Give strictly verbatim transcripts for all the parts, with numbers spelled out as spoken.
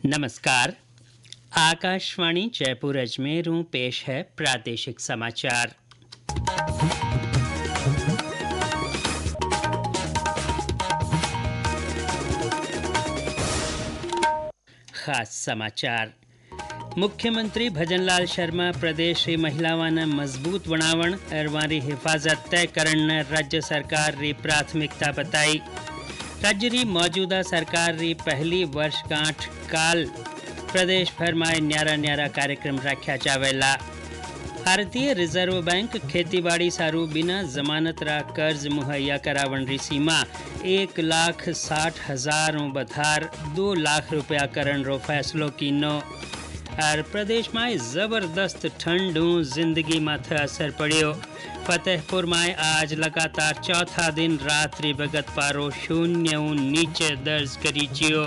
नमस्कार। आकाशवाणी जयपुर अजमेरों पेश है प्रादेशिक समाचार। खास समाचार। मुख्यमंत्री भजनलाल शर्मा प्रदेश री महिलावां मजबूत बनावण अरवारी हिफाजत तय करण राज्य सरकार री प्राथमिकता बताई। राज्य री मौजूदा सरकार री पहली वर्षगांठ काल प्रदेश भर में न्यारा न्यारा कार्यक्रम रख्या जावेला। भारतीय रिजर्व बैंक खेतीबाड़ी सारू बिना जमानत रा कर्ज मुहैया करावण री सीमा एक लाख साठ हजार बधार दो लाख रुपया करण रो फैसलो कीनो। और प्रदेश में जबरदस्त ठंड जिंदगी माथे असर पड़ियो। फतेहपुर में आज लगातार चौथा दिन रात्रि बगत पारो शून्य नीचे दर्ज करी जियो।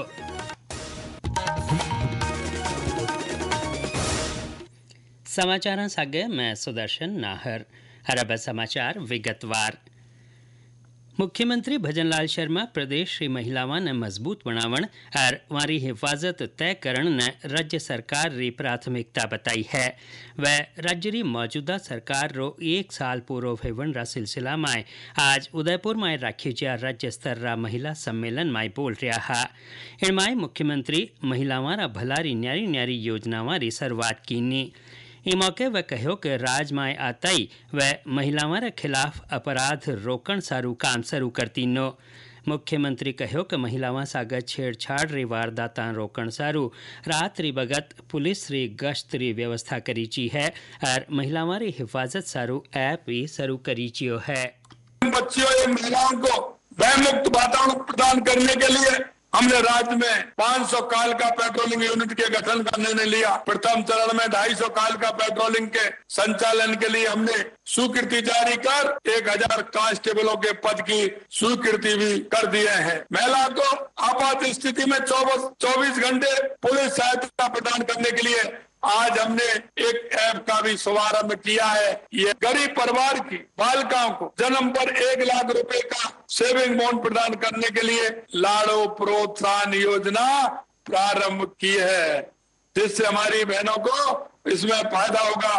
समाचार सागे मैं सुदर्शन नाहर। हरब समाचार विगतवार। मुख्यमंत्री भजनलाल शर्मा प्रदेश री महिलावां ने मजबूत बनावण और वारी हिफाजत तय करण ने राज्य सरकार री प्राथमिकता बताई है। वह राज्य री मौजूदा सरकार रो एक साल पूरो होवन रा सिलसिला में आज उदयपुर में राखी जा राज्य स्तर रा महिला सम्मेलन में बोल रहा हा। इनमें मुख्यमंत्री महिलावां रा भलारी न्यारी न्यारी योजनावां री शुरुआत कीनी। इस मौके वह कहो कि राज में आताई वह महिलावां के खिलाफ अपराध रोकण सारू काम शुरू करती नो। मुख्यमंत्री कहो कि महिलावां सागत छेड़छाड़ री वारदाता रोकण सारू रात री बगत पुलिस री गश्त री व्यवस्था करी ची है और महिलावां री हिफाजत सारू ऐप भी शुरू करी चियो है। बच्चियों एवं महिलाओं को भय मुक्त वातावरण प्रदान करने के लिए हमने राज्य में पाँच सौ काल का पेट्रोलिंग यूनिट के गठन का निर्णय लिया। प्रथम चरण में दो सौ पचास काल का पेट्रोलिंग के संचालन के लिए हमने स्वीकृति जारी कर एक हजार कांस्टेबलों के पद की स्वीकृति भी कर दिए हैं। महिला को आपात स्थिति में चौबीस घंटे पुलिस सहायता प्रदान करने के लिए आज हमने एक ऐप का भी शुभारंभ किया है। ये गरीब परिवार की बालिकाओं को जन्म पर एक लाख रुपए का सेविंग बॉन्ड प्रदान करने के लिए लाड़ो प्रोत्साहन योजना प्रारंभ की है, जिससे हमारी बहनों को इसमें फायदा होगा।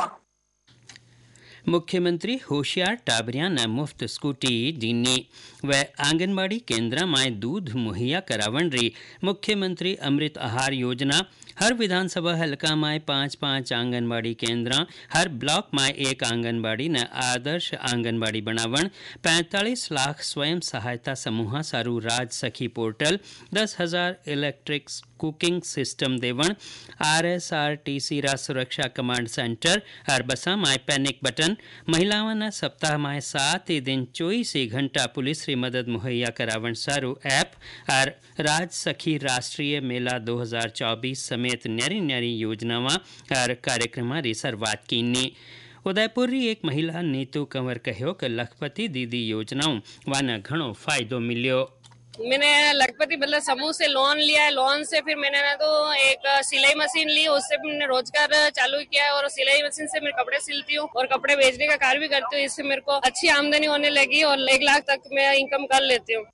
मुख्यमंत्री होशियार टाबरिया ने मुफ्त स्कूटी दीनी। वह आंगनबाड़ी केंद्र में दूध मुहैया करावन री मुख्यमंत्री अमृत आहार योजना हर विधानसभा हलका में पाँच पाँच आंगनबाड़ी केंद्र हर ब्लॉक में एक आंगनबाड़ी ने आदर्श आंगनबाड़ी बनावन पैंतालीस लाख स्वयं सहायता समूह सारू राज सखी पोर्टल दस हजार इलेक्ट्रिक कुकिंग सिस्टम देवन R S R T C रा सुरक्षा कमांड सेंटर हर बसा में पैनिक बटन महिलाओं ने सप्ताह में सात ही दिन चौबीस घंटा पुलिस री मदद मुहैया करावन सारू ऐप और राज सखी राष्ट्रीय मेला दो हजार चौबीस समेत न्यारी न्यारी योजनावां और कार्यक्रम री शुरुआत कीनी। उदयपुर री एक महिला नीतू कंवर कहो कि लखपति दीदी योजनाओं वाना घणो फायदो मिल्यो। मैंने लखपति मतलब समूह से लोन लिया है। लोन से फिर मैंने ना तो एक सिलाई मशीन ली, उससे मैंने रोजगार चालू किया है और सिलाई मशीन से मैं कपड़े सिलती हूँ और कपड़े बेचने का कार्य भी करती हूँ। इससे मेरे को अच्छी आमदनी होने लगी और एक लाख तक मैं इनकम कर लेती हूँ।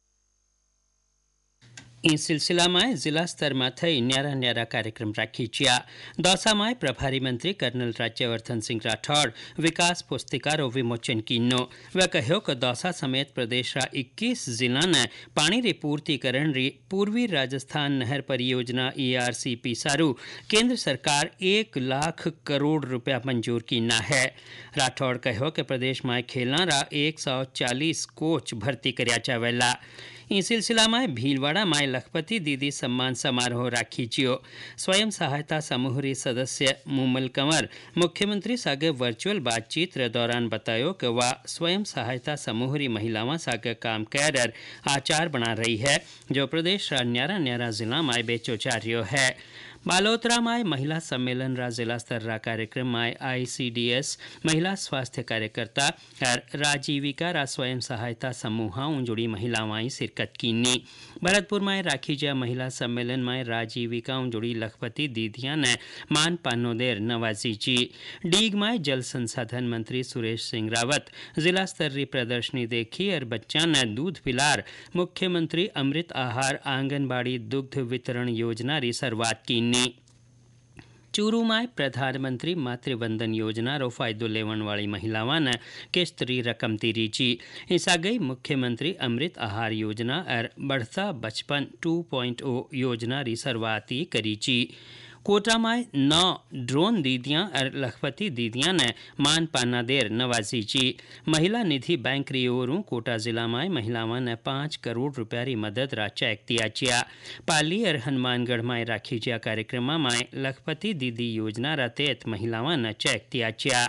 इस सिलसिला में जिला स्तर में थई न्यारा न्यारा कार्यक्रम राखी चिया। दौसा में प्रभारी मंत्री कर्नल राज्यवर्धन सिंह राठौड़ विकास पुस्तिका रो विमोचन कीनो। वह कहो कि दौसा समेत प्रदेश रा इक्कीस जिला ने पानी री पूर्तिकरण री पूर्वी राजस्थान नहर परियोजना ई आर सी पी सारू केंद्र सरकार एक लाख करोड़ रुपया मंजूर कीना है। राठौड़ कहो कि प्रदेश में खेलना रा एक सौ चालीस कोच भर्ती करया जावेला। इस सिलसिला में भीलवाड़ा में लखपति दीदी सम्मान समारोह राखी चियो। स्वयं सहायता समूह री सदस्य मुमल कंवर मुख्यमंत्री सागे वर्चुअल बातचीत रे दौरान बतायो कि वह स्वयं सहायता समूह री महिलावां सागे काम कर आचार बना रही है, जो प्रदेश रा न्यारा न्यारा जिला में बेचो जा रही है। बालोतरा में महिला सम्मेलन रा जिला स्तर रा कार्यक्रम में आई सी डी एस महिला स्वास्थ्य कार्यकर्ता और राजीविका रा स्वयं सहायता समूहों जुड़ी महिलावां शिरकत कीनी। भरतपुर में राखी जा महिला सम्मेलन में राजीविकाओं जुड़ी लखपति दीदियां ने मान पानोदेर नवाजी जी। डीग में जल संसाधन मंत्री सुरेश सिंह रावत जिला स्तर री प्रदर्शनी देखी और बच्चा ने दूध पिलार मुख्यमंत्री अमृत आहार आंगनबाड़ी दुग्ध वितरण योजना री शुरुआत की। थीनी। चूरू में प्रधानमंत्री मातृवंदन योजना रो फायदो लेवन वाली महिलावां ने किस्तरी रकम तीरी ची। इसा गई मुख्यमंत्री अमृत आहार योजना और बढ़ता बचपन टू पॉइंट ओ योजना री शुरुआत करी ची। कोटा में नौ ड्रोन दीदियां और लखपति दीदियां ने मान पाना देर नवाजी ची। महिला निधि बैंक री ओरू कोटा जिला में महिलावां ने पांच करोड़ रुपया री मदद रा चेक दिया चिया। पाली और हनुमानगढ़ में राखी चिया कार्यक्रम में लखपति दीदी योजना रा तहत महिलावां ने चेक दिया चिया।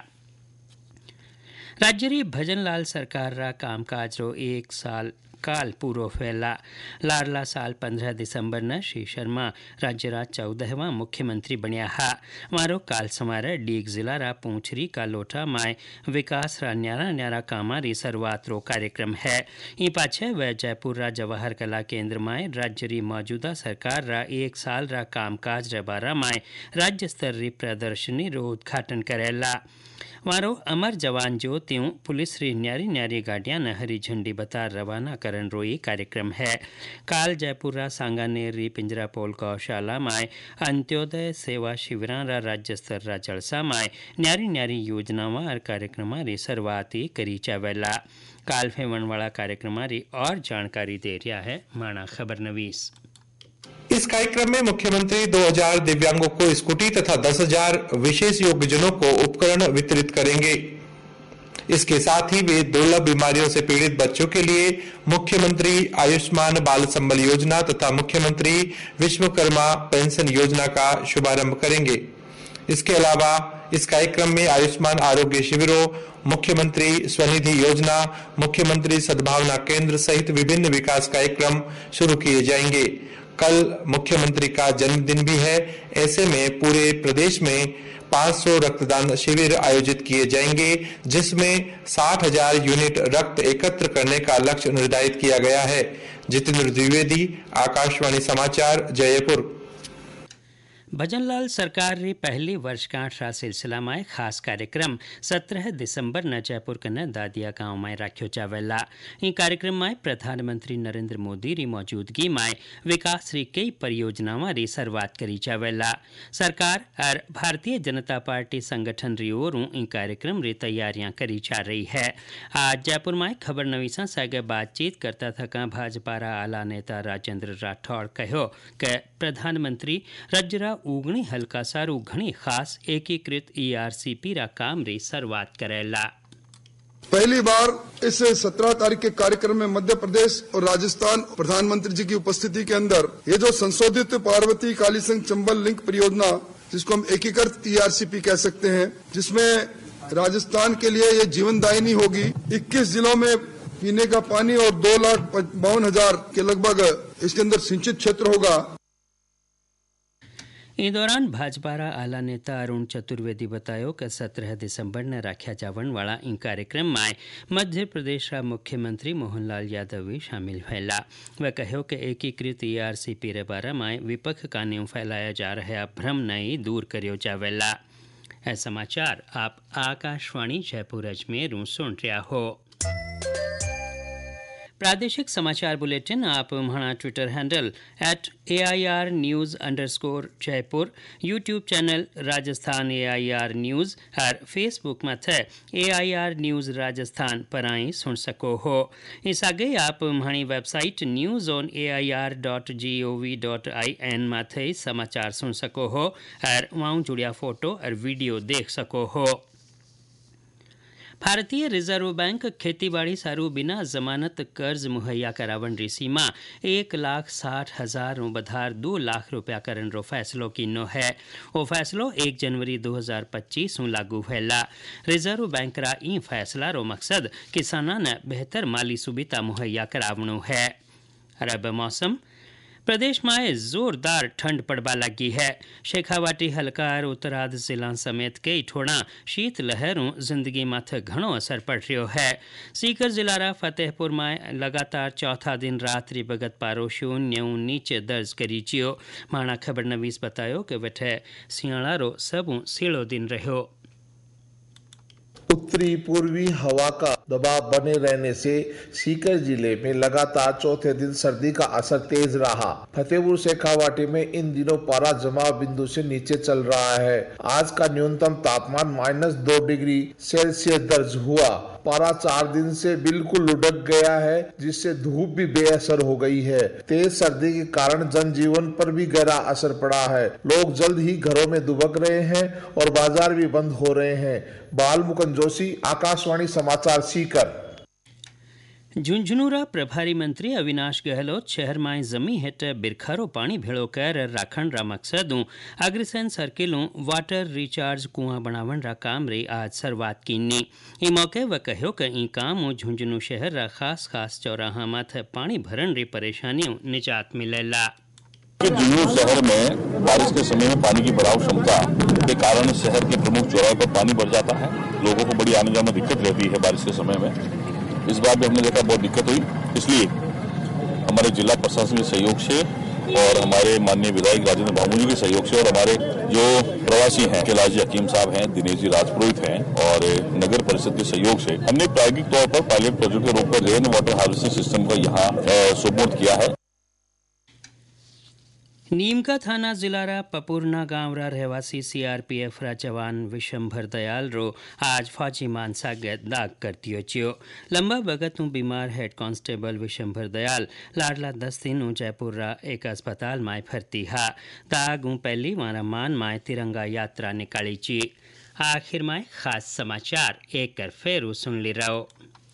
राज्य री भजनलाल सरकार रा कामकाज रो एक साल काल पूरो फैला। लाडला साल पंद्रह दिसंबर न श्री शर्मा राज्य रा चौदहवा मुख्यमंत्री बनया हा। मारो काल समारोह डीग जिला रा पूंछरी का लोटा माय विकास रा न्यारा न्यारा कामा री शुरुआत रो कार्यक्रम है। ई पाछे वह जयपुर रा जवाहर कला केंद्र माय राज्य री मौजूदा सरकार रा एक साल रा कामकाज रे बारा माय राज्य स्तर री प्रदर्शनी रो उद्घाटन करेला। मारो अमर जवान ज्योतियों पुलिस री न्यारी न्यारी गाड़ियां न हरी झंडी बता रवाना करन रोई कार्यक्रम है। काल जयपुर रा सांगानेर री पिंजरा पोल गौशाला माय अंत्योदय सेवा शिविरां रा राज्य स्तर रा जलसा माय न्यारी न्यारी योजनावां और कार्यक्रम री शुरुआत करी चावेला। काल फेवण वाला कार्यक्रम री और जानकारी दे रहा है माणा खबर नवीस। इस कार्यक्रम में मुख्यमंत्री दो हज़ार दिव्यांगों को स्कूटी तथा दस हज़ार विशेष योग्यजनों को उपकरण वितरित करेंगे। इसके साथ ही वे दुर्लभ बीमारियों से पीड़ित बच्चों के लिए मुख्यमंत्री आयुष्मान बाल संबल योजना तथा मुख्यमंत्री विश्वकर्मा पेंशन योजना का शुभारंभ करेंगे। इसके अलावा इस कार्यक्रम में आयुष्मान आरोग्य शिविरों, मुख्यमंत्री स्वनिधि योजना, मुख्यमंत्री सद्भावना केंद्र सहित विभिन्न विकास कार्यक्रम शुरू किए जाएंगे। कल मुख्यमंत्री का जन्मदिन भी है। ऐसे में पूरे प्रदेश में पाँच सौ रक्तदान शिविर आयोजित किए जाएंगे, जिसमें साठ हज़ार यूनिट रक्त एकत्र करने का लक्ष्य निर्धारित किया गया है। जितेंद्र द्विवेदी, आकाशवाणी समाचार, जयपुर। भजनलाल सरकार री पहली वर्षगांठ रा सिलसिला में खास कार्यक्रम सत्रह दिसंबर न जयपुर कने दादिया गांव में राख्यो जावेला। ई कार्यक्रम में प्रधानमंत्री नरेंद्र मोदी री मौजूदगी में विकास री कई परियोजनावां री शुरुआत करी जावेला। सरकार और भारतीय जनता पार्टी संगठन री ओरू ई कार्यक्रम री तैयारियां करी जा रही है। आज जयपुर में खबर नवीसा सागे बातचीत करता थका भाजपा रा आला नेता राजेंद्र राठौड़ कहो कि प्रधानमंत्री राज्य उगणी हल्का सारू घणी खास एकीकृत ईआरसीपी रा काम री शुरुआत करेला। पहली बार इस सत्रह तारीख के कार्यक्रम में मध्य प्रदेश और राजस्थान प्रधानमंत्री जी की उपस्थिति के अंदर ये जो संशोधित पार्वती कालीसिंह चंबल लिंक परियोजना, जिसको हम एकीकृत ईआरसीपी कह सकते हैं, जिसमें राजस्थान के लिए ये जीवनदायिनी होगी। इक्कीस जिलों में पीने का पानी और दो लाख बावन हजार के लगभग इसके अंदर सिंचित क्षेत्र होगा। इस दौरान भाजपा रा आला नेता अरुण चतुर्वेदी बतायो कि सत्रह दिसंबर ने राख्या जावन वाला इन कार्यक्रम में मध्य प्रदेश रा मुख्यमंत्री मोहनलाल यादव भी शामिल हुएला। वह कहो कि एकीकृत ईआरसीपी रे बारे में विपक्ष का न्यू फैलाया जा रहा भ्रम नहीं दूर करियो जावेला। ऐ समाचार आप आकाशवाणी जयपुर अजमेर सुन रहा हो। प्रादेशिक समाचार बुलेटिन आप हमारा Twitter handle at A I R news underscore Jaipur, YouTube channel Rajasthan A I R news और फेसबुक में थे A I R news Rajasthan पर आई सुन सको हो। इस आगे आप हमारी website news on A I R dot G O V dot I N में थे समाचार सुन सको हो और वहाँ जुड़िया फोटो और वीडियो देख सको हो। भारतीय रिजर्व बैंक खेतीबाड़ी सारू बिना जमानत कर्ज मुहैया करावन री सीमा एक लाख साठ हजार बधार दो लाख रुपया करन रो फैसलो किनो है। वो फैसलो एक जनवरी दो हजार पच्चीस में लागू हुएला। रिजर्व बैंक रा ई फैसला रो मकसद किसाना ने बेहतर माली सुविधा मुहैया करावणो है। अरब मौसम प्रदेश में जोरदार ठंड पड़वा लगी है। शेखावाटी हल्का और उत्तराध जिला समेत कई ठोड़ा शीत लहरों जिंदगी माथे घणो असर पड़ रहा है। सीकर जिला रा फतेहपुर में लगातार चौथा दिन रात्रि बगत पारो शून्य नीचे दर्ज करी जियो। माणा खबर नवीस बतायो कि वठे सियाड़ा रो सबू सीड़ो दिन रहो। उत्तरी पूर्वी हवा का दबाव बने रहने से सीकर जिले में लगातार चौथे दिन सर्दी का असर तेज रहा। फतेहपुर शेखावाटी में इन दिनों पारा जमाव बिंदु से नीचे चल रहा है। आज का न्यूनतम तापमान माइनस दो डिग्री सेल्सियस दर्ज हुआ। पारा चार दिन से बिल्कुल लुढ़क गया है, जिससे धूप भी बेअसर हो गई है। तेज सर्दी के कारण जनजीवन पर भी गहरा असर पड़ा है। लोग जल्द ही घरों में दुबक रहे हैं और बाजार भी बंद हो रहे हैं। बाल मुकुंद जोशी, आकाशवाणी समाचार, सीकर। झुंझुनूरा प्रभारी मंत्री अविनाश गहलोत शहर में जमी हेठ बिरखारो पानी भेड़ो कर राखण रा मकसदों अग्रसेन सर्किलों वाटर रिचार्ज कुआं बनावन रा काम रे आज शुरुआत कीनी। ई मौके व कहो कि ई काम झुंझुनू शहर रा खास खास चौराहा माथ पानी भरन री परेशानियों निजात मिलेला। झुंझुनू शहर में बारिश के समय में पानी की भराव क्षमता के कारण शहर के प्रमुख चौराहे पर पानी भर जाता है। लोगों को बड़ी आने जाने में दिक्कत रहती है बारिश के समय में। इस बार भी हमने देखा बहुत दिक्कत हुई, इसलिए हमारे जिला प्रशासन के सहयोग से और हमारे माननीय विधायक राजेंद्र भामू जी के सहयोग से और हमारे जो प्रवासी हैं कैलाश हकीम साहब हैं, दिनेश जी राजपुरोहित हैं और नगर परिषद के सहयोग से हमने प्रायोगिक तौर पर पायलट प्रोजेक्ट के रूप में रेन वाटर हार्वेस्टिंग सिस्टम को यहाँ सुपुर्द किया है। नीमका थाना जिलारा पपुरना गांव रा रहवासी सीआरपीएफ रा जवान विशंभर दयाल रो आज फौजी मानसा दाग करती चियो। लंबा वगत बीमार हेड कांस्टेबल विशंभर दयाल लाडला दस दिन जयपुर रा एक अस्पताल में भर्ती हा। दाग पहली वारा मान माए तिरंगा यात्रा निकाली ची। आखिर में खास समाचार एक कर फेरू सुन ली रहो।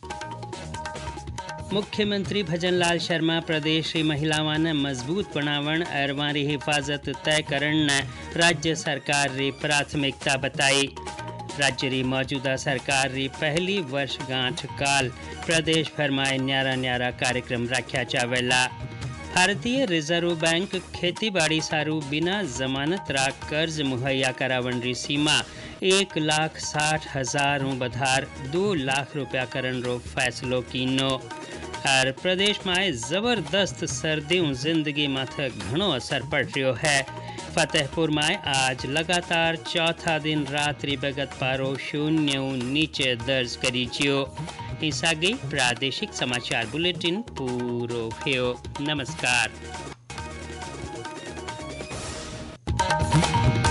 मुख्यमंत्री भजनलाल शर्मा प्रदेश की महिलावां ने मजबूत बनावण और वारी हिफाजत तय करण राज्य सरकार री प्राथमिकता बताई। राज्य री मौजूदा सरकार री पहली वर्षगांठ काल प्रदेश भर में न्यारा न्यारा कार्यक्रम रखा जावेला। भारतीय रिजर्व बैंक खेती बाड़ी सारू बिना जमानत रा कर्ज मुहैया करावन री सीमा एक लाख साठ हजार बधार दो लाख रुपया करण रो फैसलो कीनो। और प्रदेश में जबरदस्त सर्दी जिंदगी माथे घणो असर पड़ रहा है। फतेहपुर में आज लगातार चौथा दिन रात्रि बगत पारो शून्य नीचे दर्ज करी जियो। ईसा गई प्रादेशिक समाचार बुलेटिन पूरो भयो। नमस्कार।